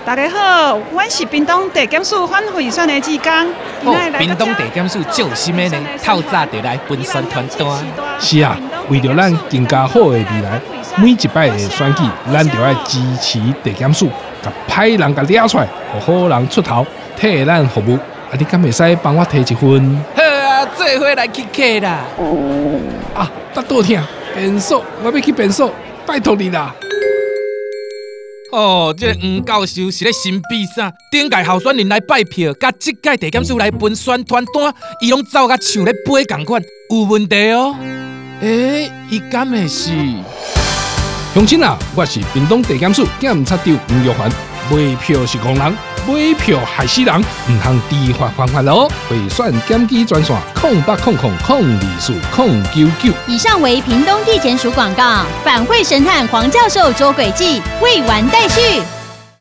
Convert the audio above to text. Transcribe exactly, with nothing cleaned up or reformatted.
大家好，我是屏东地检署反贿选的志刚。 哦，屏东地检署就心的呢，透早就来分宣传单。 是啊，为着咱更加好的未来，每一摆的选举，咱就要支持地检署，甲歹人甲抓出来，互好人出头，替咱服务。啊，你敢袂使帮我提一份？ 好啊，做伙来去客啦。 啊，腹肚痛，便所，我要去便所，拜托你啦。 哦，这个黄教授是咧神秘啥？顶届候选人来拜票，甲即届地检署来分宣传单，伊拢走甲像咧飞共款，有问题哦。诶，伊敢会是？ 乡亲啊，我是屏东地检署检察长吴玉环，买票是工人，买票害死人，唔通知法犯法咯。贿选检举专线：空八空空空二四空九九。 以上为屏东地检署广告，反贿神探黄教授捉诡计，未完待续。